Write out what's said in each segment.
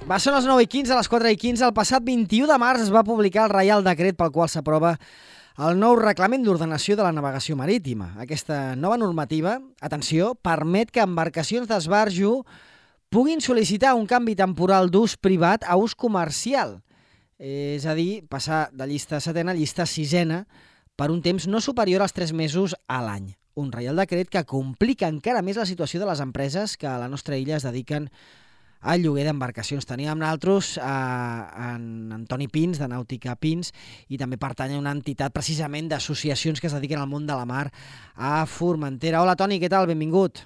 Va, són les 9:15, a les 4:15. El passat 21 de març es va publicar el Reial Decret pel qual s'aprova el nou Reglament d'Ordenació de la Navegació Marítima. Aquesta nova normativa, atenció, permet que embarcacions d'esbarjo puguin sol·licitar un canvi temporal d'ús privat a ús comercial. És a dir, passar de llista setena a llista sisena per un temps no superior als 3 mesos a l'any. Un Reial Decret que complica encara més la situació de les empreses que a la nostra illa es dediquen al lloguer d'embarcacions. Teníem amb nosaltres en Antoni Pins, de Nàutica Pins, i també pertany a una entitat precisament d'associacions que es dediquen al món de la mar a Formentera. Hola, Toni, què tal? Benvingut.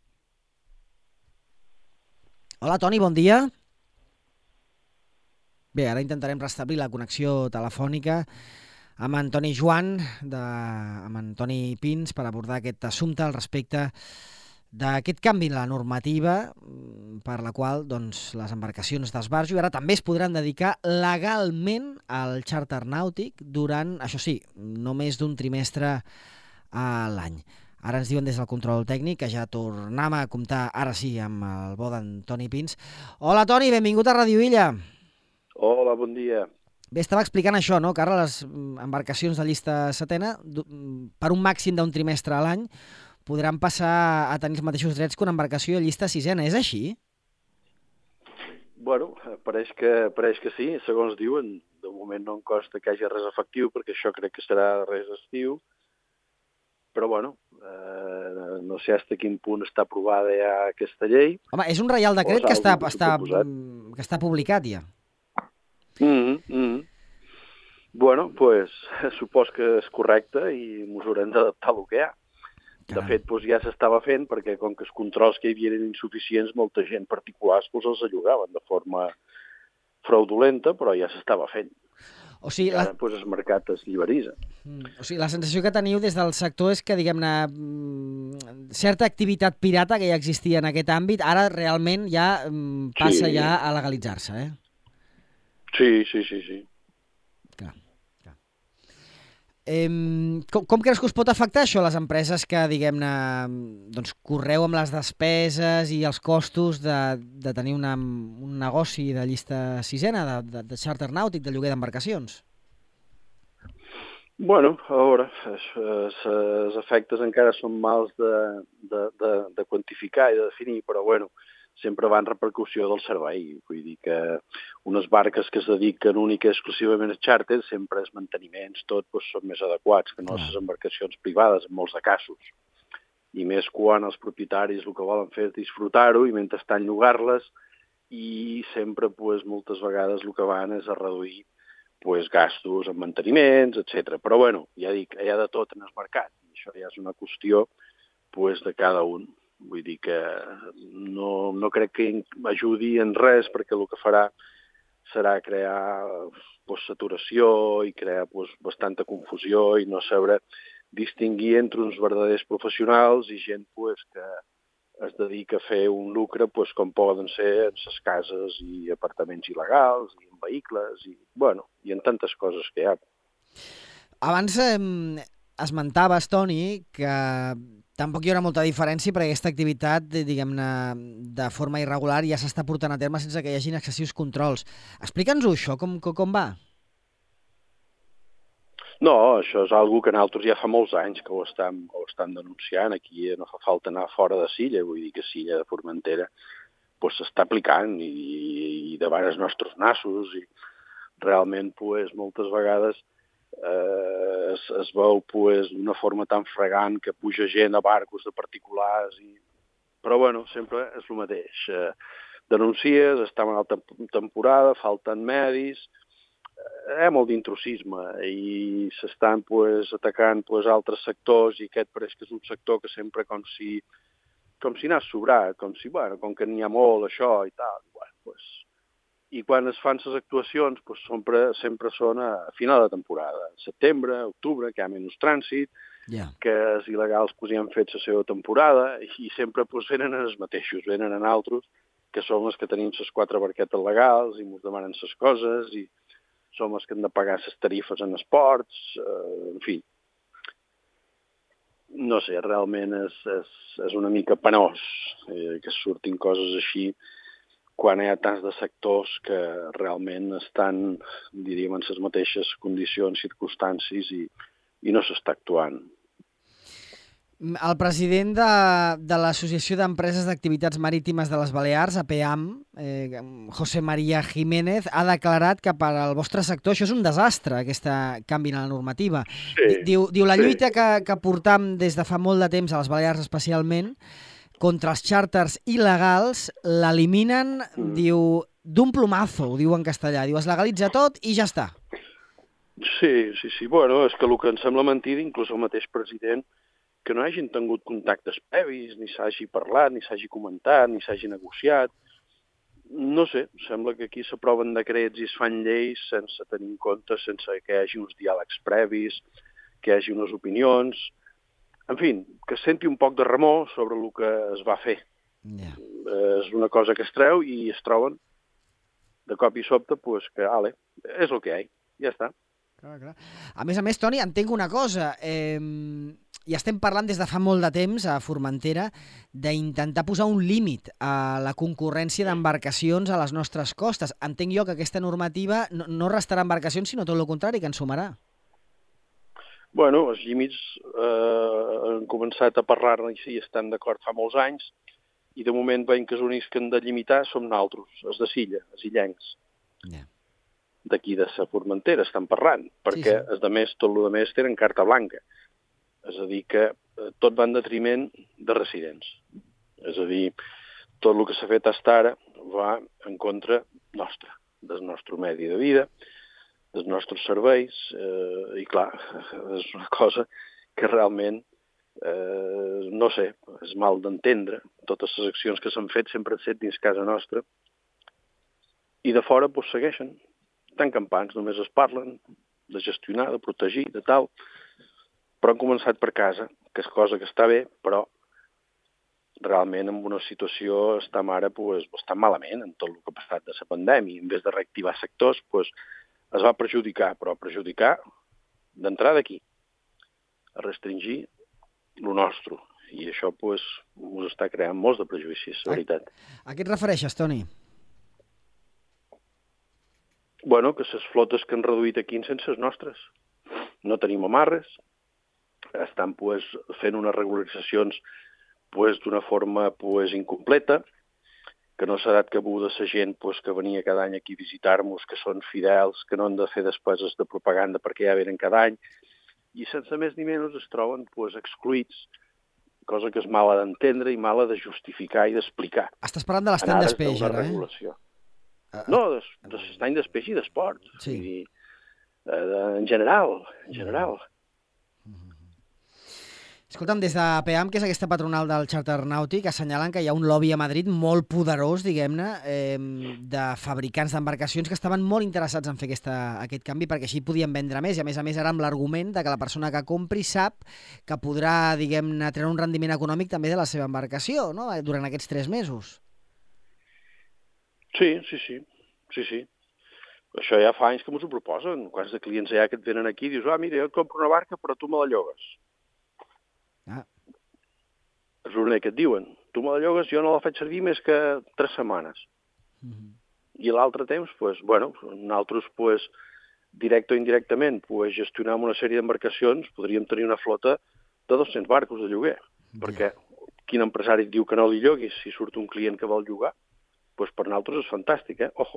Hola, Toni, bon dia. Bé, ara intentarem restablir la connexió telefònica amb Antoni Joan, amb Antoni Pins, per abordar aquest assumpte al respecte d'aquest canvi en la normativa per la qual doncs, les embarcacions d'esbarjo ara també es podran dedicar legalment al xàrter nàutic durant, això sí, no més d'un trimestre a l'any. Ara ens diuen des del control tècnic que ja tornem a comptar, ara sí, amb el bo d'Antoni Pins. Hola, Toni, benvingut a Radio Illa. Hola, bon dia. Bé, estava explicant això, no? Que ara les embarcacions de llista setena, per un màxim d'un trimestre a l'any, podran passar a tenir els mateixos drets que una embarcació de llista sisena. És així? Bueno, pareix que sí, segons diuen. De moment no em consta que hi hagi res efectiu, perquè això crec que serà res estiu. Però, bueno, no sé fins a quin punt està aprovada ja aquesta llei. Home, és un reial decret que està publicat ja. Bueno, pues, supos que és correcte i ens haurem d'adaptar al que hi ha. De fet, doncs, ja s'estava fent perquè com que els controls que hi havia eren insuficients, molta gent particulars els allogaven de forma fraudulenta, però ja s'estava fent. O sigui, ara el mercat es lliberitza. O sigui, la sensació que teniu des del sector és que, diguem-ne, certa activitat pirata que ja existia en aquest àmbit, ara realment ja passa ja a legalitzar-se, eh? Sí. Clar. Com creus que us pot afectar això a les empreses que, diguem-ne, doncs, correu amb les despeses i els costos de tenir un negoci de llista sisena, de xàrter nàutic, de lloguer d'embarcacions? Bueno, a veure, els efectes encara són mals de quantificar i de definir, però bueno, sempre va en repercussió del servei. Vull dir que unes barques que es dediquen única i exclusivament a xàrter, sempre els manteniments, tot, són més adequats que no les embarcacions privades, en molts de casos. I més quan els propietaris el que volen fer és disfrutar-ho i mentrestant llogar-les, i sempre, moltes vegades, el que van és a reduir gastos en manteniments, etc. Però, bueno, ja dic, hi ha de tot en el mercat. I això ja és una qüestió de cada un. Vull dir que no crec que ajudi en res, perquè el que farà serà crear saturació i crear bastanta confusió i no saber distingir entre uns verdaders professionals i gent que es dedica a fer un lucre com poden ser en les cases i apartaments il·legals i en vehicles i en tantes coses que hi ha. Abans esmentaves, Toni, que tampoc hi haurà molta diferència perquè aquesta activitat, diguem-ne, de forma irregular ja s'està portant a terme sense que hi hagin excessius controls. Explica'ns-ho, això, com va? No, això és algo que nosaltres ja fa molts anys que ho estan denunciant. Aquí no fa falta anar fora de Silla, vull dir que Silla de Formentera s'està aplicant i davant els nostres nassos i realment moltes vegades es veu d'una forma tan fregant que puja gent a barcos de particulars però bueno, sempre és el mateix. Denuncies, estem en alta temporada, falten medis, hi ha molt d'intrusisme i s'estan atacant altres sectors i aquest pareix que és un sector que sempre com si n'ha sobrat, com que n'hi ha molt això i tal. I quan es fan les actuacions sempre són a final de temporada, setembre, octubre, que hi ha menys trànsit, que els il·legals ja han fet la seva temporada i sempre venen els mateixos, venen en altres, que som els que tenim les 4 barquetes legals i ens demanen les coses i som els que hem de pagar les tarifes en esports, en fi. No sé, realment és una mica penós que surtin coses així quan hi ha tants de sectors que realment estan, diríem, en les mateixes condicions, circumstàncies i no s'està actuant. El president de l'Associació d'Empreses d'Activitats Marítimes de les Balears, APAM, José María Jiménez, ha declarat que per al vostre sector això és un desastre, aquest canvi en la normativa. Sí, Diu la lluita que portam des de fa molt de temps, a les Balears especialment, contra els xàrters il·legals, l'eliminen, diu, d'un plumazo, ho diu en castellà. Diu, es legalitza tot i ja està. Sí. Bueno, és que el que em sembla mentida, inclús el mateix president, que no hagin tingut contactes previs, ni s'hagi parlat, ni s'hagi comentat, ni s'hagi negociat. No sé, sembla que aquí s'aproven decrets i es fan lleis sense tenir en compte, sense que hi hagi uns diàlegs previs, que hi hagi unes opinions. En fi, que es senti un poc de remor sobre el que es va fer. Yeah. És una cosa que es treu i es troben de cop i sobte pues, que, ale, és el que hi ha, ja està. Clar. A més, Toni, entenc una cosa. I estem parlant des de fa molt de temps a Formentera d'intentar posar un límit a la concurrència d'embarcacions a les nostres costes. Entenc jo que aquesta normativa no restarà embarcacions, sinó tot el contrari, que en sumarà. Bueno, els límits han començat a parlar-ne i sí, estan d'acord fa molts anys, i de moment veiem que els únics que han de limitar som nosaltres, els de Silla, els illencs. Yeah. D'aquí de la Formentera estan parlant, perquè sí. Tot el més tenen carta blanca. És a dir, que tot va en detriment de residents. És a dir, tot el que s'ha fet fins ara va en contra nostra, del nostre medi de vida, dels nostres serveis, i clar, és una cosa que realment, no sé, és mal d'entendre. Totes les accions que s'han fet sempre han estat dins casa nostra, i de fora doncs, segueixen. Tan campants, només es parlen de gestionar, de protegir, de tal, però han començat per casa, que és cosa que està bé, però realment en una situació estem ara bastant malament en tot el que ha passat de la pandèmia. En vez de reactivar sectors, es va perjudicar, però perjudicar d'entrada aquí, a restringir el nostre. I això ens està creant molts de prejudicis, la veritat. A què et refereixes, Toni? Bueno, que les flotes que han reduït aquí sense les nostres. No tenim amarres, estan fent unes regularitzacions d'una forma incompleta, que no s'ha dat cabuda a la gent que venia cada any aquí a visitar-nos, que són fidels, que no han de fer despeses de propaganda perquè ja venen cada any, i sense més ni menys es troben excluïts, cosa que és mala d'entendre i mala de justificar i d'explicar. Estàs parlant de l'estany d'espeix, ara, No, de l'estany d'espeix i d'esport. Sí. Vull dir, en general. Escolta'm, des de PEAM, que és aquesta patronal del xàrter nàutic, assenyalen que hi ha un lobby a Madrid molt poderós, diguem-ne, de fabricants d'embarcacions que estaven molt interessats en fer aquest canvi perquè així podien vendre més, i a més ara amb l'argument de que la persona que compri sap que podrà, diguem-ne, treure un rendiment econòmic també de la seva embarcació, no?, durant aquests 3 mesos. Sí. Això ja fa anys que m'ho proposen. Quants de clients hi ha que et venen aquí i dius, mira, jo et compro una barca però tu me la llogues. És l'únic que et diuen. Tu me la llogues, jo no la faig servir més que 3 setmanes. I l'altre temps, nosaltres, directe o indirectament, gestionar una sèrie d'embarcacions, podríem tenir una flota de 200 barcos de lloguer. Perquè quin empresari et diu que no li lloguis si surt un client que vol llogar? Per nosaltres és fantàstic, ojo.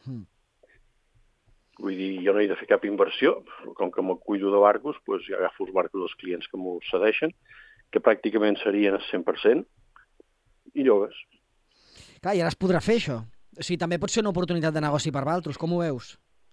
Vull dir, jo no he de fer cap inversió, com que me'l cuido de barcos, jo agafo els barcos dels clients que m'ho cedeixen, que pràcticament serien el 100%, i llogues. Clar, i ara es podrà fer això. O sigui, també pot ser una oportunitat de negoci per vosaltres, com ho veus?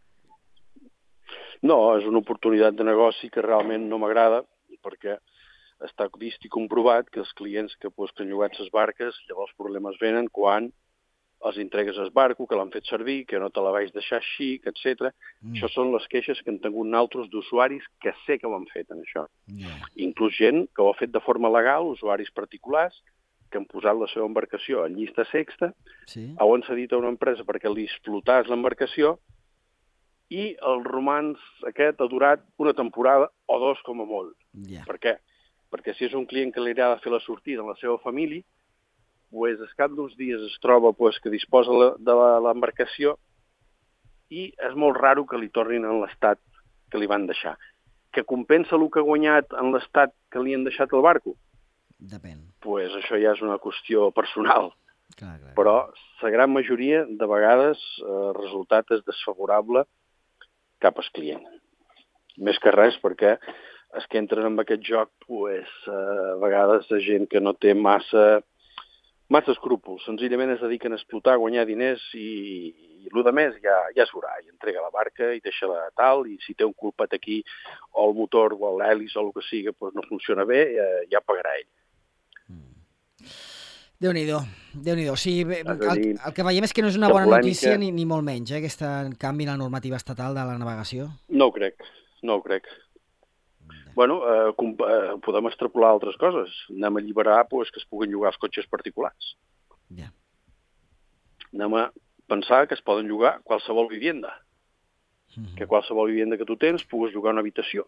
No, és una oportunitat de negoci que realment no m'agrada, perquè està vist i comprovat que els clients que han llogat les barques, llavors els problemes venen quan els entregues el barco, que l'han fet servir, que no te la vaig deixar així, etc. Això són les queixes que han tingut naltros d'usuaris que sé que ho han fet, en això. Inclús gent que ho ha fet de forma legal, usuaris particulars, que han posat la seva embarcació en llista sexta, on s'ha dit a una empresa perquè li explotàs l'embarcació, i el romanç aquest ha durat una temporada o 2 com a molt. Per què? Perquè si és un client que li agrada fer la sortida amb la seva família, pues, al cap d'uns dies es troba pues, que disposa de l'embarcació i és molt raro que li tornin en l'estat que li van deixar. Que compensa el que ha guanyat en l'estat que li han deixat el barco? Depèn. Pues això ja és una qüestió personal. Clar. Però la gran majoria de vegades el resultat és desfavorable cap al client. Més que res perquè els que entren en aquest joc pues, a vegades hi ha gent que no té massa escrúpols. Senzillament es dediquen a explotar, a guanyar diners i el de més ja es veurà. I entrega la barca i deixa-la tal, i si té un culpat aquí o el motor o l'hèlice o el que sigui pues, no funciona bé, ja pagarà ell. Déu-n'hi-do. O sigui, el que veiem és que no és una bona notícia ni molt menys, aquest canvi en la normativa estatal de la navegació. No ho crec. Bueno, podem extrapolar altres coses. Anem a alliberar pues, que es puguin llogar els cotxes particulars. Ja. Anem a pensar que es poden llogar qualsevol vivenda. Que qualsevol vivenda que tu tens pugues llogar una habitació.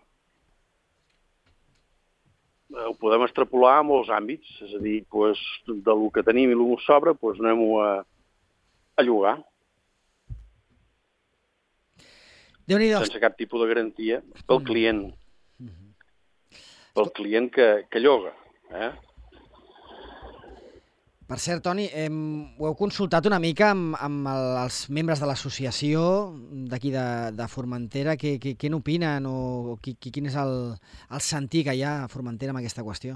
Ho podem extrapolar a molts àmbits, és a dir, pues, del que tenim i el que sobra, pues, anem-ho a llogar. Déu-n'hi-do. Sense cap tipus de garantia pel client. Pel client que lloga. Per cert, Toni, ho heu consultat una mica amb els membres de l'associació d'aquí de Formentera? Què n'opinen o quin és el sentir que hi ha a Formentera amb aquesta qüestió?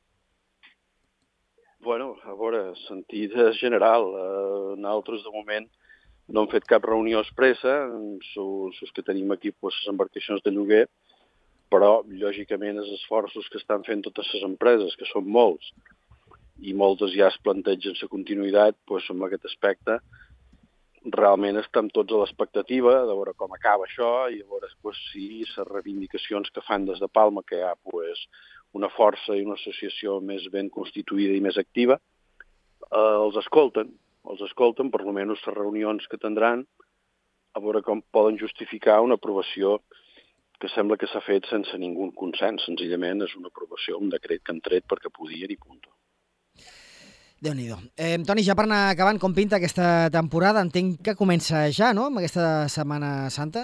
Bueno, a veure, sentit general. Nosaltres, de moment, no hem fet cap reunió expressa, els que tenim aquí les embarcacions de lloguer, però, lògicament, els esforços que estan fent totes les empreses, que són molts, i moltes ja es plantegen la continuïtat, doncs, en aquest aspecte, realment estem tots a l'expectativa de veure com acaba això i a veure si les reivindicacions que fan des de Palma, que hi ha una força i una associació més ben constituïda i més activa, els escolten, per almenys les reunions que tindran, a veure com poden justificar una aprovació que sembla que s'ha fet sense ningú consens. Senzillament és una aprovació, un decret que han tret perquè podien i punt. Déu-n'hi-do. Toni, ja per anar acabant, com pinta aquesta temporada? Entenc que comença ja, no?, amb aquesta Setmana Santa?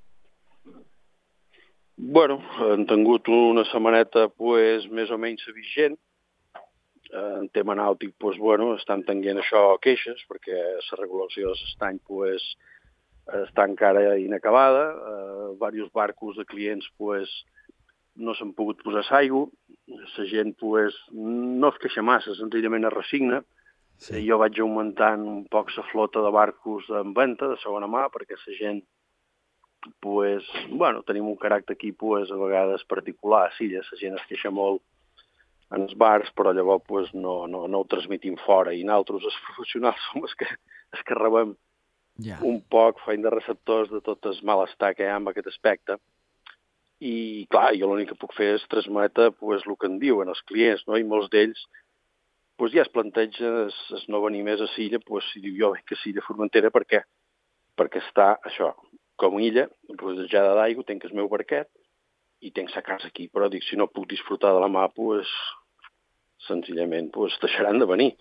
Bueno, han tingut una setmaneta pues, més o menys vigent. En tema nàutic, pues, bueno, estan tenint això queixes, perquè la regulació de l'estany pues, està encara inacabada. Diversos barcos de clients pues, no s'han pogut posar l'aigua. La gent pues, no es queixa massa, senzillament es resigna. Sí. Jo vaig augmentant un poc la flota de barcos en venda, de segona mà, perquè la gent, pues, bueno, tenim un caràcter aquí pues, a vegades particular. Sí, la gent es queixa molt en els bars, però llavors pues, no ho transmitim fora. I nosaltres, els professionals, som els que rebem un poc feina de receptors de tot el malestar que hi ha en aquest aspecte. I, clar, jo l'únic que puc fer és transmetre pues, el que en diuen els clients, no? I molts d'ells pues, ja es planteja es no venir més a l'illa, pues, si diu jo que l'illa Formentera, per què? Perquè està, això, com a illa, rodejada d'aigua, tenc el meu barquet i tenc la casa aquí, però dic, si no puc disfrutar de la mà, pues, senzillament pues, deixaran de venir.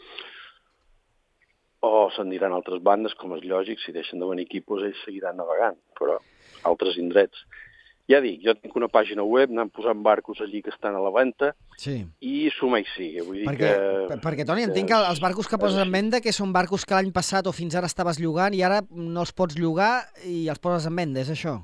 O s'aniran a altres bandes, com és lògic, si deixen de venir aquí, doncs ells seguiran navegant, però altres indrets. Ja dic, jo tinc una pàgina web, anem posant barcos allí que estan a la venda, sí. I suma i sigui. Vull dir perquè, Toni, entenc que els barcos que poses en venda, que són barcos que l'any passat o fins ara estaves llogant i ara no els pots llogar i els poses en venda, és això?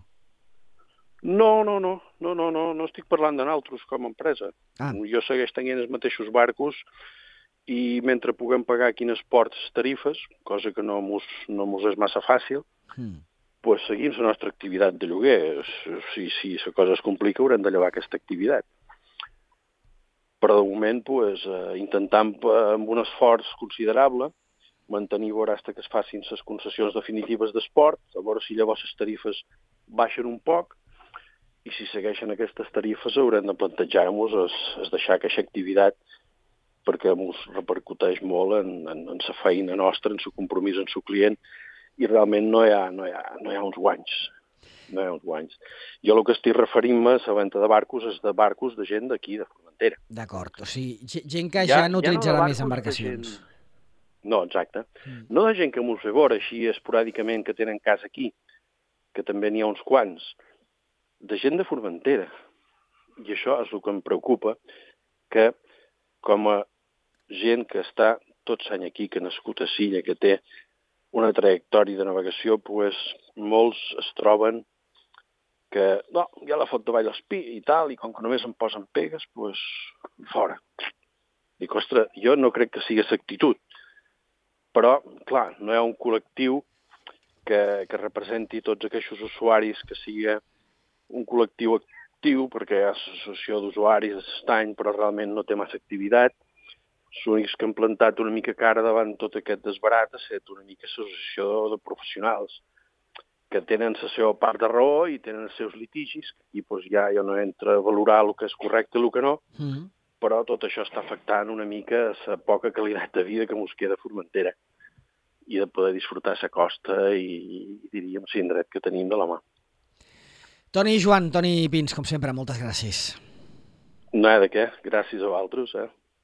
No estic parlant de nosaltres com a empresa. Jo segueix tenint els mateixos barcos i mentre puguem pagar quines ports tarifes, cosa que no mos és massa fàcil, pues seguim la nostra activitat de lloguer. Si la cosa es complica, haurem de llevar aquesta activitat. Però de moment, pues, intentant amb un esforç considerable mantenir-ho fins que es facin les concessions definitives d'esport, a veure si llavors les tarifes baixen un poc, i si segueixen aquestes tarifes haurem de plantejar-nos es deixar aquesta activitat perquè ens repercuteix molt en la feina nostra, en el compromís amb el client, i realment no hi ha uns guanys. No hi ha uns guanys. Jo el que estic referint-me a la venda de barcos és de barcos de gent d'aquí, de Formentera. D'acord, o sigui, gent que ja no utilitzarà més embarcacions. No, exacte. No de gent que mos ve veure així esporàdicament que tenen casa aquí, que també n'hi ha uns quants, de gent de Formentera. I això és el que em preocupa, que com a gent que està tot l'any aquí, que ha nascut a Silla, que té una trajectòria de navegació, pues, molts es troben que no, ja la fot davall l'espí i tal, i com que només em posen pegues, pues, fora. Dic, ostres, jo no crec que sigui l'actitud, però, clar, no hi ha un col·lectiu que representi tots aquests usuaris, que sigui un col·lectiu actiu, perquè hi ha l'associació d'usuaris de l'estany, però realment no té massa activitat. Els únics que han plantat una mica cara davant tot aquest desbarat ha estat una mica l'associació de professionals, que tenen la seva part de raó i tenen els seus litigis, i doncs ja no entra a valorar el que és correcte i el que no, però tot això està afectant una mica la poca qualitat de vida que mos queda a Formentera i de poder disfrutar la costa i diríem, l'indret que tenim de la mà. Toni i Joan, Toni Pins, com sempre, moltes gràcies. No hi ha de què, gràcies a vosaltres.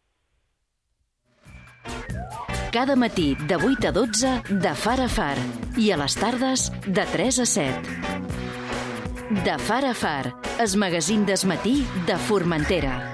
Cada matí de 8 a 12 de Far a Far i a les tardes de 3 a 7. De Far a Far, el magazín del matí de Formentera.